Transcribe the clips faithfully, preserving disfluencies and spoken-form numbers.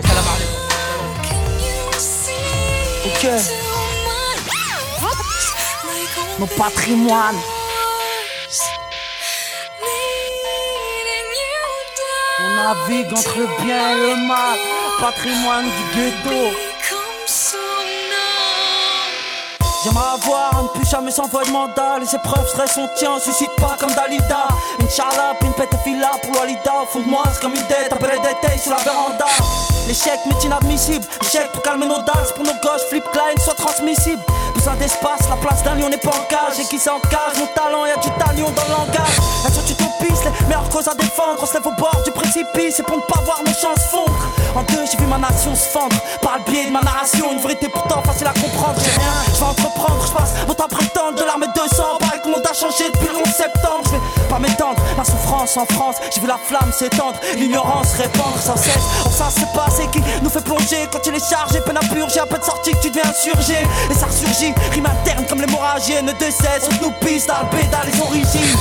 Allez, salam alaikum. Ok. Mon patrimoine. On navigue entre le bien et le mal. Patrimoine du ghetto. J'aimerais avoir un plus jamais sans voie de mandat. Les épreuves seraient son tien, suscite pas comme Dalida. Une charla, puis une pète fila pour Walida. Au fond de moi, c'est comme une dette, appelé des tailles sur la véranda. L'échec m'est inadmissible. L'échec pour calmer nos dalles, pour nos gauches, flip Klein soit transmissible. Besoin d'espace, la place d'un lion n'est pas en cage. Et qui s'encage, mon talent, y'a du talion dans le langage. Elles sont utopistes, les meilleures causes à défendre. On se lève au bord du précipice, et pour ne pas voir nos chances fondre. En deux, j'ai vu ma nation se fendre par le biais de ma narration. Une vérité pourtant facile à comprendre. J'ai rien, je vais entreprendre, je passe autant prétendre de l'armée deux cents. Pareil que le monde a changé depuis le onze septembre. Je vais pas m'étendre, la souffrance en France. J'ai vu la flamme s'étendre, l'ignorance répandre sans cesse. On s'en sait pas, c'est qui nous fait plonger. Quand il est chargé, peine à purger, à peine sorti que tu deviens insurgé. Et ça ressurgit, rime interne comme l'hémorragie. Ne décesse, on nous pisse dans le pédale les origines.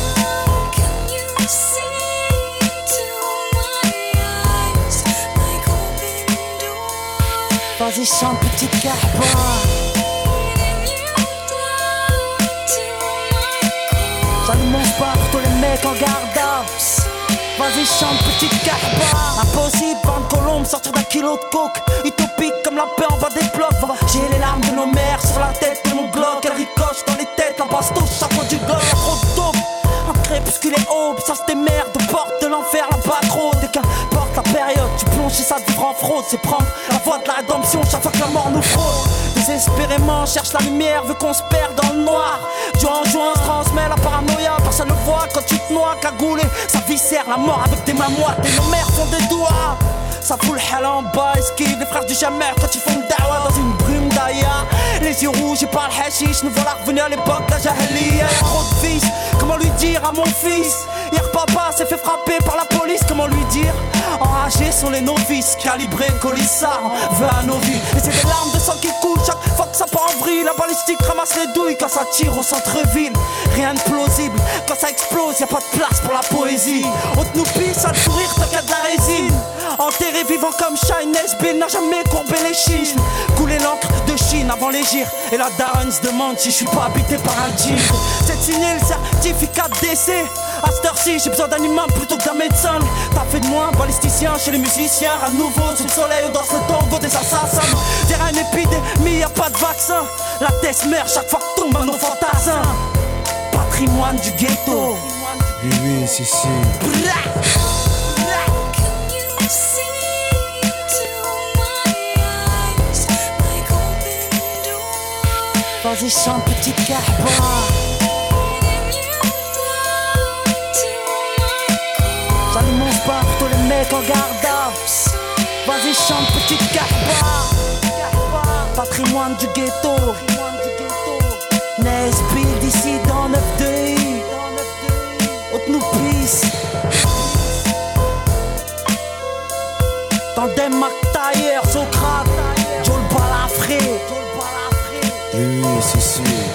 Vas-y chante petite carpa. J'allume mon sport pour tous les mecs en garde à. Vas-y chante petite carpa. Impossible vendre colombe, sortir d'un kilo de coke. Utopique comme la paix en bas des blocs. J'ai les larmes de nos mères sur la tête de mon glock. Elle ricoche dans les têtes, la bastos chaque fois du glock. Y'a trop de dope, un crépuscule est aube. Ça c'est des merdes, porte de l'enfer, la pas trop. Dès qu'importe la période, tu plonges chez ça de vivre en fraude. C'est prendre la voie de la rédemption chaque fois que la mort nous fraude. Désespérément, cherche la lumière, veut qu'on se perde dans le noir. Jour en jour, on se transmet la paranoïa. Personne ne voit quand tu te noies, cagoulé. Ça viscère la mort avec tes mains moites. Et nos mères font des doigts. Ça fout le hell en bas, esquive les frères du jammer quand ils font le dawa dans une brume d'aïa. Les yeux rouges et pas le hashish, nous voilà revenus à l'époque de la jahiliya. Y'a trop de fils, comment lui dire à mon fils? Hier papa s'est fait frapper par la police, comment lui dire? Enragés sont les novices, calibrés, colissards, veut à nos vies. Et c'est des larmes de sang qui coulent chaque fois que ça part en vrille. La balistique ramasse les douilles quand ça tire au centre-ville. Rien de plausible, quand ça explose, y'a pas de place pour la poésie. On te nous pisse à le sourire, t'as qu'à de la résine. Enterré vivant comme Shine Nesbill n'a jamais courbé les chines. Couler l'encre de Chine avant les gires. Et la daronne se demande si je suis pas habité par un djinn. C'est de signer le certificat de décès. À cette heure-ci j'ai besoin d'un humain plutôt que d'un médecin. T'as fait de moi un balisticien chez les musiciens. À nouveau sous le soleil on danse le tango des assassins. Dirait une épidémie, y'a pas de vaccin. La tête meurt chaque fois que tombe un nos fantassins. Patrimoine du ghetto. Oui oui si si. Vas-y chante petite carpa. J'allume mon sport pour tous les mecs en garde à. Vas-y chante petite carpa. Patrimoine du ghetto. Nesbill d'ici dans neuf deux I. Haute nous pisse. Dans le Dem McTayer, Socrate, Joel Balafré. Oui oui si si.